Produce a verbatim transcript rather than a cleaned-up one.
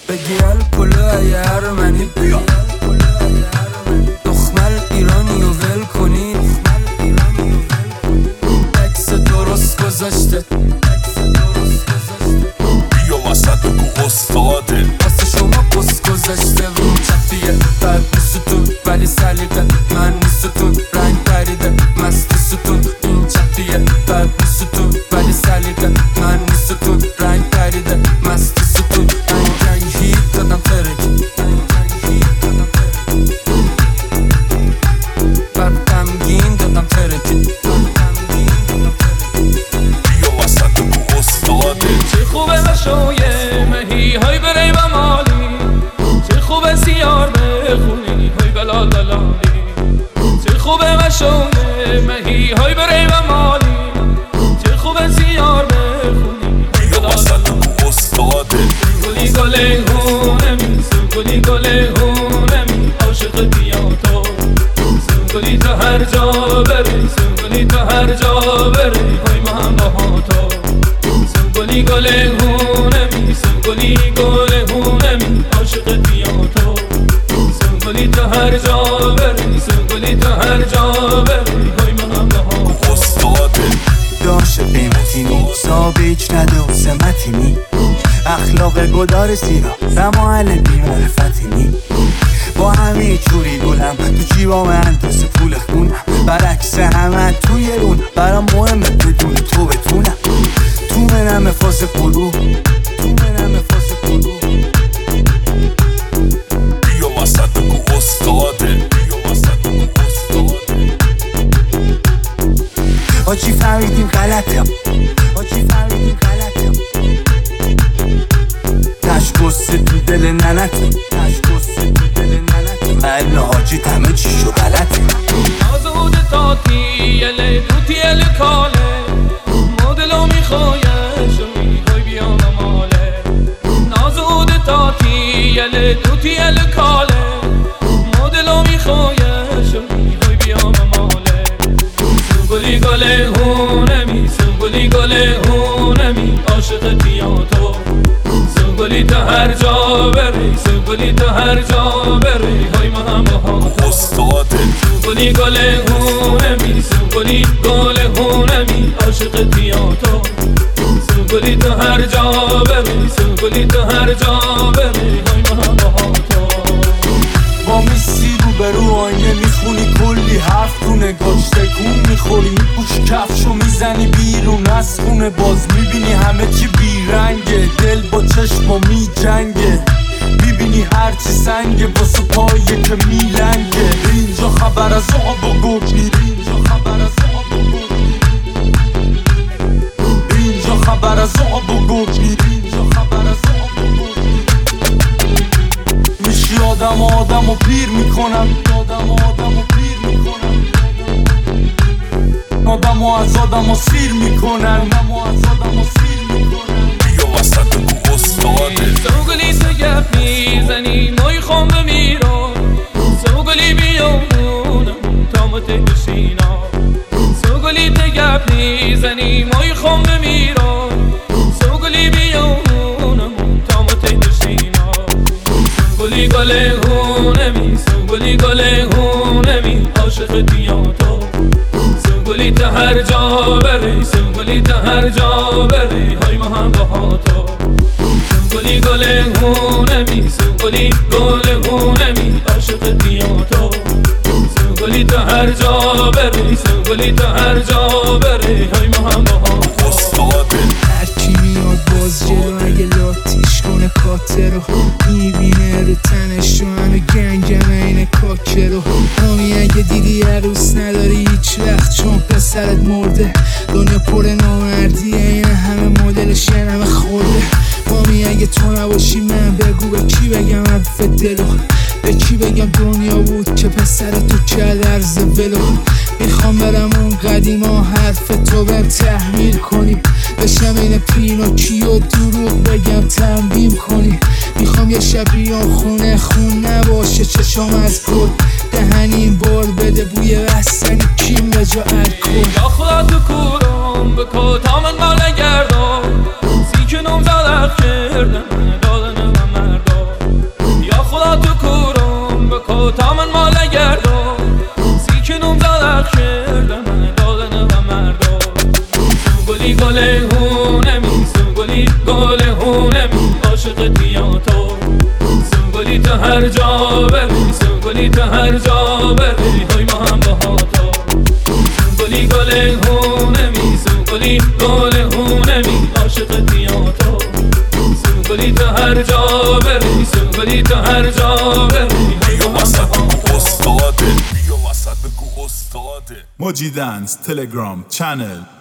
بگی الکل ایر منی بیا دخمل ایرانی و ول کنی عکس درست گذاشته بیا وسط بگو استاده واسه شما پس گذاشته رو چطیه بد نیستون ولی سلیقه من نیستون رنگ پریده مستی ستون این چطیه بد نیستون ولی سلیقه من نیستون رنگ پریده مستی ستون رنگ هیت دادم ترک بر غمگین دادم ترک بیا وسط بگو استاده چه خوبه بشویه مهی های بری و مالی چه خوبه سیار بخونی های بلا دلالی چه خوبه بشویه مهی های بری و مالی چه خوبه سیار بخونی های بلا دلالی استاده گلی گله هونمی گلی گله هونمی عاشق دیاتو گلی تا هر جا بری گلی تا هر جا بری های من با تو گلی گله هونمی گلی گله هونمی عاشق دیاتو گلی تا هر جا بری گلی تا هر جا بری های من با تو استاده داشت قیمتی نی صاحب هیچ نده و سمتی نی اخلاق گدار سینا رمال بیمعرفتی نی با همه چوری گلم تو جیبا من دوست پول خونم برعکس همه توی رون برام مهمه بدون تو بتونم تو منم فاز پرو تو منم فاز پرو بیا وسط بگو استاده بیا وسط بگو استاده آجی فهمیدیم غلطه آجی فهمیدیم غلطه تشکسته تو دل ننته تشکسته تو دل ننته ولی حاجی همه چی شو غلطه نازود تاتیل دوتیل کاله مدلو میخوایش و میخوای بیام ماله نازود تاتیل دوتیل کاله مدلو میخوایش و میخوای بیام ماله سنگلی گله هونمی سنگلی گله هونمی عاشق دیاتو سنگلی تا هر جا بری سنگلی تا هر جا بری های من با استاده سنگلی گله هونمی سنگلی گله هونمی عاشق دیاتو سنگلی تا هر جا بری سنگلی تا هر جا بری های من با تو با میسی رو به رو آینه میخونی کلی حرف تو نگاش تکون میخوری میپوش کفشو میزنی بیرون از خونه باز میبینی همه چی بیرنگه دل با چشما میجنگه میبینی هرچی سنگه واسه پایه که میلنگه اینجا خبر از آب و گرگ اینجا خبر از آب و گرگ اینجا خبر از آب و گرگ اینجا خبر از آب و گرگ میشی آدم آدم و پیر میکنم آدم آدم و پیر میکنم آدم و از آدم و سیر میکنن آدم و از آدم و سیر میکنن بیا وسط بگو استاده سوگلی تو گپ میزنی مای خون بمیرم سوگلی بیامونم تا مته بشینا سوگلی تو گپ میزنی مای خون بمیرم سوگلی بیامونم تا مته بشینا سوگلی گله هونمی سوگلی گله هونمی عاشق دیاتو سوگلی تا هر جا بری سوگلی تا هر جا بری های من با تو سنگلی گله هونمی سنگلی گله هونمی عاشق دیاتو سنگلی تا هر جا بری سنگلی تا هر جا بری های ما با استاده هرکی میاد باز جلو اگه لاتیش کنه کاتر رو میبینه رو تنش رو همه گنگم این کاکه رو همی اگه دیدی عروس نداری هیچ وقت چون پسرت مرده دنیا پر نامردیه این همه مدلش یه همه خورده مامی اگه تو نباشی من بگو به کی بگم حرف دلو به کی بگم دنیا بود که پسر تو کرد عرض ولو میخوام برم اون قدیما حرف تو بهم تحمیل کنی بشم این پینوکیو دروغ بگم تنبیم کنی میخوام یه شب بیام خونه خون نباشه چشام از گل دهنیم بار بده بوی بستنی کیم به جا الکل یا خدا تو کورم به کتا من مال گردم سیکنم زدق کردن دادن و مردم گل هونمی سوگلی گل هونمی عاشق دیاتو سوگلی تا هر جا بری سوگلی تا هر جا بری های ما هم با تو سوگلی گل هونمی سوگلی گل هونمی عاشق دیاتو سوگلی تا هر جا بری سوگلی تا هر جا بری بیا وسط بگو استاده بیا وسط بگو استاده موجی دنس تلگرام چنل